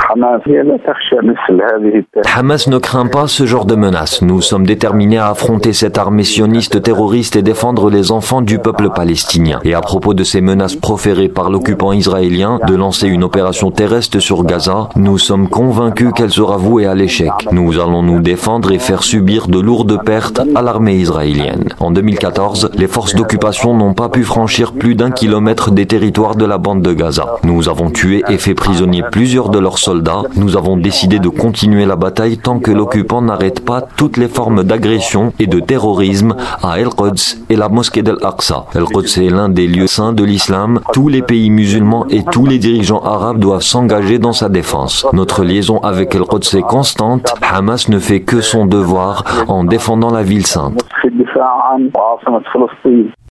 Hamas ne craint pas ce genre de menace. Nous sommes déterminés à affronter cette armée sioniste terroriste et défendre les enfants du peuple palestinien. Et à propos de ces menaces proférées par l'occupant israélien de lancer une opération terrestre sur Gaza, nous sommes convaincus qu'elle sera vouée à l'échec. Nous allons nous défendre et faire subir de lourdes pertes à l'armée israélienne. En 2014, les forces d'occupation n'ont pas pu franchir plus d'1 kilomètre des territoires de la bande de Gaza. Nous avons tué et fait prisonnier plusieurs de leurs soldats. Nous avons décidé de continuer la bataille tant que l'occupant n'arrête pas toutes les formes d'agression et de terrorisme à El-Quds et la mosquée d'Al-Aqsa. El-Quds est l'un des lieux saints de l'islam. Tous les pays musulmans et tous les dirigeants arabes doivent s'engager dans sa défense. Notre liaison avec El-Quds est constante. Hamas ne fait que son devoir en défendant la ville sainte.